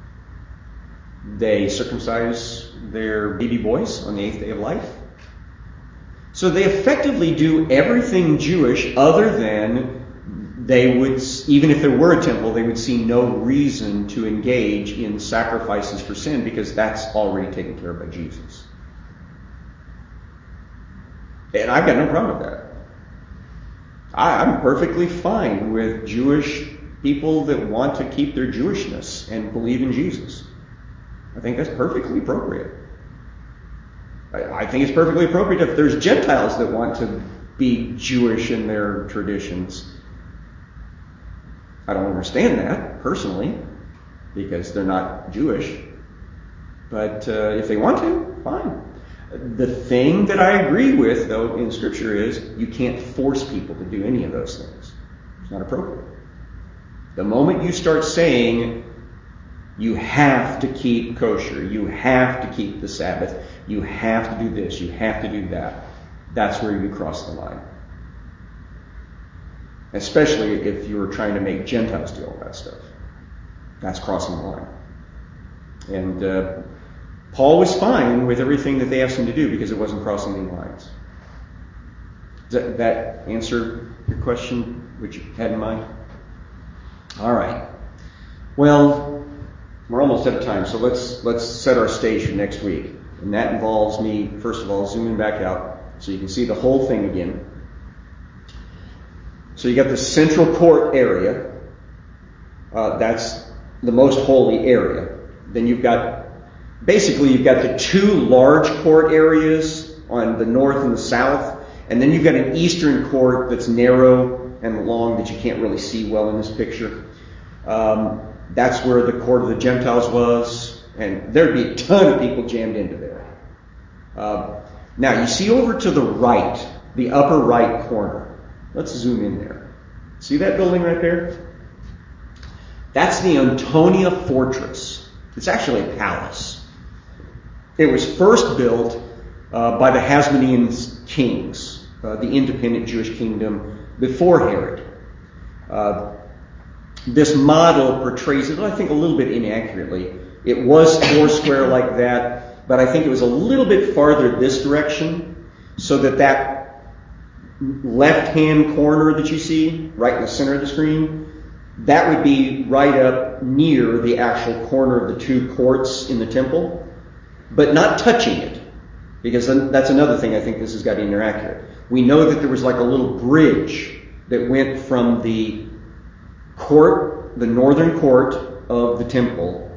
They circumcise their baby boys on the eighth day of life. So they effectively do everything Jewish, other than they would, even if there were a temple, they would see no reason to engage in sacrifices for sin, because that's already taken care of by Jesus. And I've got no problem with that. I, I'm perfectly fine with Jewish people that want to keep their Jewishness and believe in Jesus. I think that's perfectly appropriate. I think it's perfectly appropriate if there's Gentiles that want to be Jewish in their traditions. I don't understand that, personally, because they're not Jewish. But uh, if they want to, fine. The thing that I agree with, though, in Scripture is you can't force people to do any of those things. It's not appropriate. The moment you start saying you have to keep kosher, you have to keep the Sabbath, you have to do this, you have to do that, that's where you cross the line. Especially if you were trying to make Gentiles do all that stuff. That's crossing the line. And uh, Paul was fine with everything that they asked him to do because it wasn't crossing any lines. Does that, that answer your question, which you had in mind? All right. Well, we're almost out of time, so let's let's set our stage for next week. And that involves me, first of all, zooming back out so you can see the whole thing again. So you got the central court area. Uh, that's the most holy area. Then you've got, basically you've got the two large court areas on the north and the south. And then you've got an eastern court that's narrow and long that you can't really see well in this picture. Um, That's where the court of the Gentiles was, and there'd be a ton of people jammed into there. Uh, now, you see over to the right, the upper right corner. Let's zoom in there. See that building right there? That's the Antonia Fortress. It's actually a palace. It was first built uh, by the Hasmonean kings, uh, the independent Jewish kingdom before Herod. Uh, This model portrays it, I think, a little bit inaccurately. It was four square like that, but I think it was a little bit farther this direction, so that that left-hand corner that you see, right in the center of the screen, that would be right up near the actual corner of the two courts in the temple, but not touching it, because that's another thing I think this has got inaccurate. We know that there was like a little bridge that went from the court, the northern court of the temple,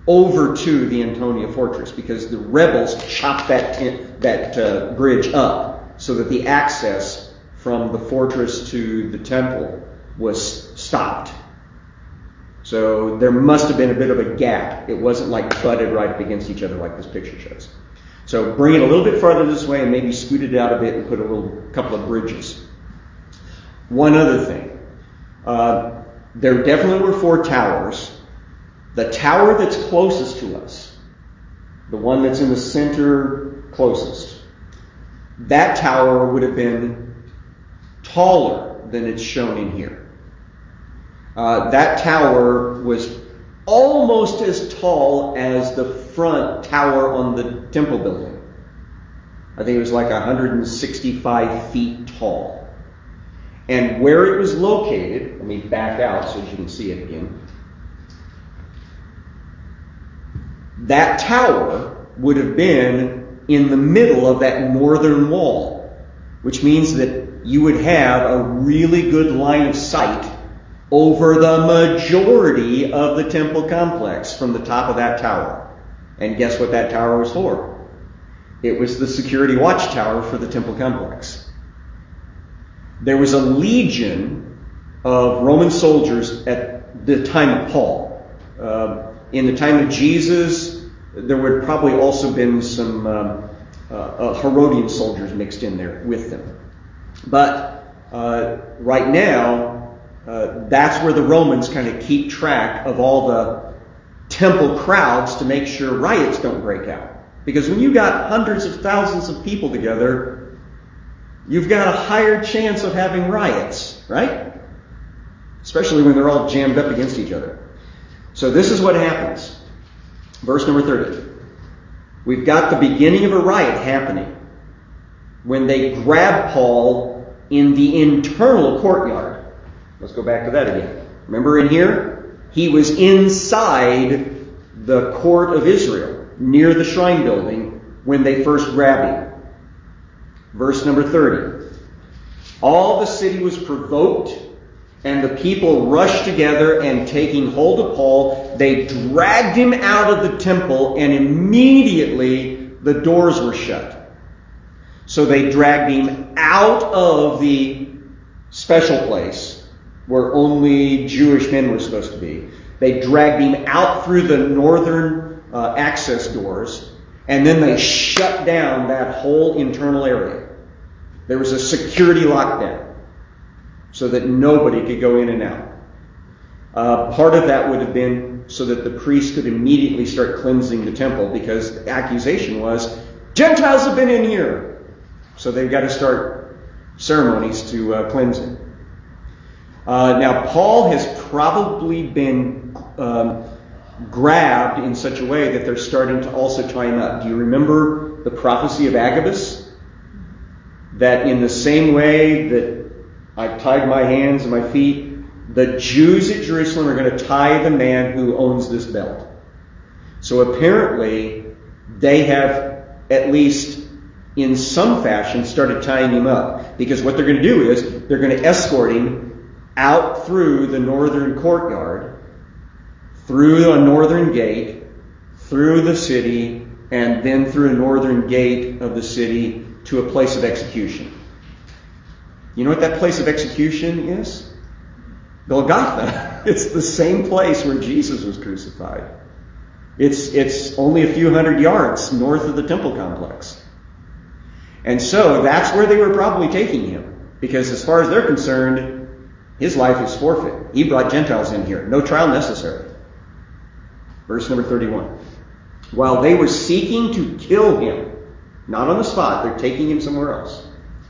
over to the Antonia fortress, because the rebels chopped that that uh, bridge up so that the access from the fortress to the temple was stopped. So there must have been a bit of a gap. It wasn't like butted right up against each other like this picture shows. So bring it a little bit farther this way and maybe scoot it out a bit and put a little couple of bridges. One other thing. Uh, there definitely were four towers. The tower that's closest to us, the one that's in the center closest, that tower would have been taller than it's shown in here. Uh, that tower was almost as tall as the front tower on the temple building. I think it was like one hundred sixty-five feet tall. And where it was located, let me back out so you can see it again. That tower would have been in the middle of that northern wall, which means that you would have a really good line of sight over the majority of the temple complex from the top of that tower. And guess what that tower was for? It was the security watchtower for the temple complex. There was a legion of Roman soldiers at the time of Paul. Uh, in the time of Jesus, there would probably also been some um, uh, uh, Herodian soldiers mixed in there with them. But uh, right now, Uh, that's where the Romans kind of keep track of all the temple crowds to make sure riots don't break out. Because when you got hundreds of thousands of people together, you've got a higher chance of having riots, right? Especially when they're all jammed up against each other. So this is what happens. Verse number thirty. We've got the beginning of a riot happening when they grab Paul in the internal courtyard. Let's go back to that again. Remember in here? He was inside the court of Israel, near the shrine building, when they first grabbed him. Verse number thirty. All the city was provoked, and the people rushed together, and taking hold of Paul, they dragged him out of the temple, and immediately the doors were shut. So they dragged him out of the special place where only Jewish men were supposed to be. They dragged him out through the northern uh, access doors, and then they shut down that whole internal area. There was a security lockdown so that nobody could go in and out. Uh, part of that would have been so that the priests could immediately start cleansing the temple, because the accusation was, Gentiles have been in here. So they've got to start ceremonies to uh, cleanse it. Uh, now, Paul has probably been um, grabbed in such a way that they're starting to also tie him up. Do you remember the prophecy of Agabus? That in the same way that I've tied my hands and my feet, the Jews at Jerusalem are going to tie the man who owns this belt. So apparently, they have, at least in some fashion, started tying him up. Because what they're going to do is, they're going to escort him out through the northern courtyard, through a northern gate, through the city, and then through a northern gate of the city to a place of execution. You know what that place of execution is? Golgotha. It's the same place where Jesus was crucified. It's, it's only a few hundred yards north of the temple complex. And so that's where they were probably taking him. Because as far as they're concerned, his life is forfeit. He brought Gentiles in here. No trial necessary. Verse number thirty-one. While they were seeking to kill him, not on the spot, they're taking him somewhere else,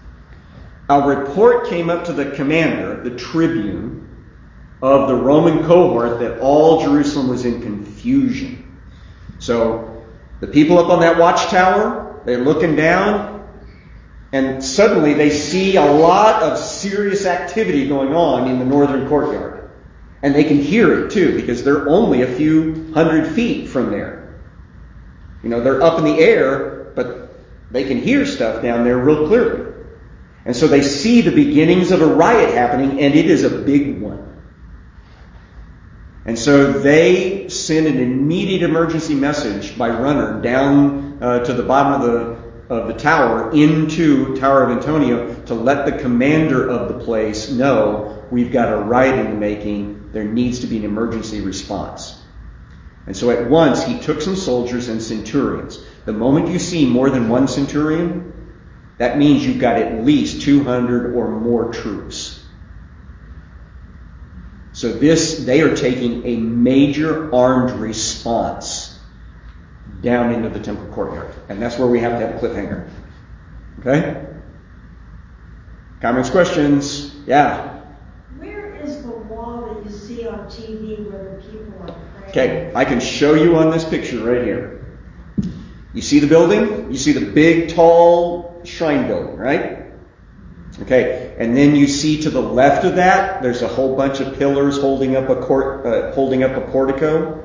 a report came up to the commander, the tribune, of the Roman cohort that all Jerusalem was in confusion. So the people up on that watchtower, they're looking down, and suddenly they see a lot of serious activity going on in the northern courtyard. And they can hear it too, because they're only a few hundred feet from there. You know, they're up in the air, but they can hear stuff down there real clearly. And so they see the beginnings of a riot happening, and it is a big one. And so they send an immediate emergency message by runner down uh, to the bottom of the of the tower into Tower of Antonio to let the commander of the place know we've got a riot in the making. There needs to be an emergency response. And so at once he took some soldiers and centurions. The moment you see more than one centurion, that means you've got at least two hundred or more troops. So this, they are taking a major armed response down into the temple courtyard. And that's where we have to have a cliffhanger. Okay? Comments, questions? Yeah. Where is the wall that you see on T V where the people are praying? Okay, I can show you on this picture right here. You see the building? You see the big, tall shrine building, right? Okay, and then you see to the left of that, there's a whole bunch of pillars holding up a court, uh, holding up a portico.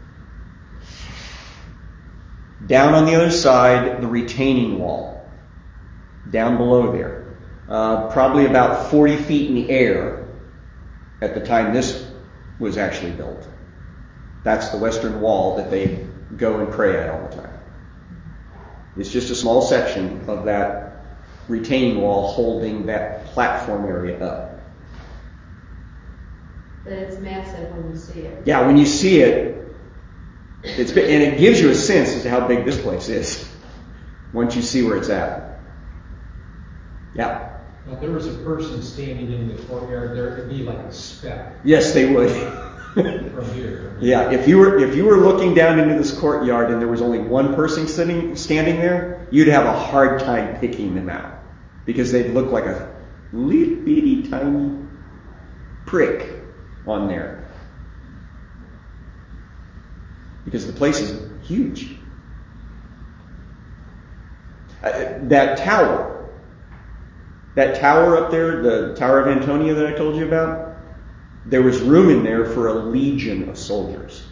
Down on the other side, the retaining wall. Down below there. Uh, probably about forty feet in the air at the time this was actually built. That's the western wall that they go and pray at all the time. It's just a small section of that retaining wall holding that platform area up. But it's massive when you see it. Yeah, when you see it, it's big, and it gives you a sense as to how big this place is once you see where it's at. Yeah. Well, if there was a person standing in the courtyard there, it'd be like a speck Yes, they would. from here. Yeah, if you were if you were looking down into this courtyard and there was only one person sitting standing there, you'd have a hard time picking them out because they'd look like a little bitty tiny prick on there. Because the place is huge. Uh, that tower, that tower up there, the Tower of Antonio that I told you about, there was room in there for a legion of soldiers.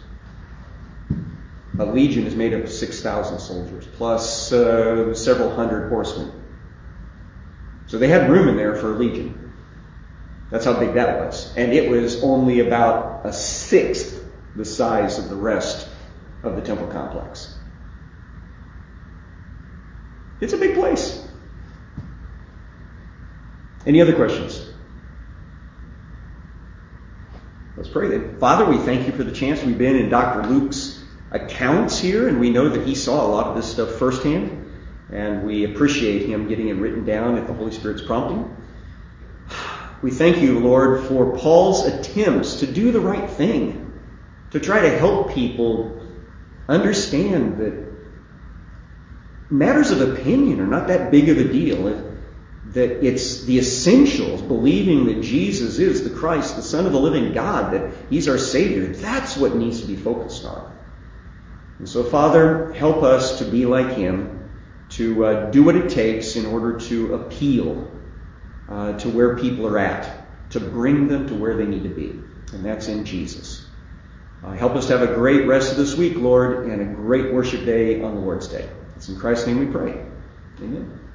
A legion is made up of six thousand soldiers, plus uh, several hundred horsemen. So they had room in there for a legion. That's how big that was. And it was only about a sixth the size of the rest of the temple complex. It's a big place. Any other questions? Let's pray then. Father, we thank you for the chance. We've been in Doctor Luke's accounts here, and we know that he saw a lot of this stuff firsthand, and we appreciate him getting it written down at the Holy Spirit's prompting. We thank you, Lord, for Paul's attempts to do the right thing, to try to help people understand that matters of opinion are not that big of a deal. That it's the essentials, believing that Jesus is the Christ, the Son of the living God, that he's our Savior. That's what needs to be focused on. And so, Father, help us to be like him, to uh, do what it takes in order to appeal uh, to where people are at, to bring them to where they need to be. And that's in Jesus. Uh, help us to have a great rest of this week, Lord, and a great worship day on the Lord's Day. It's in Christ's name we pray. Amen.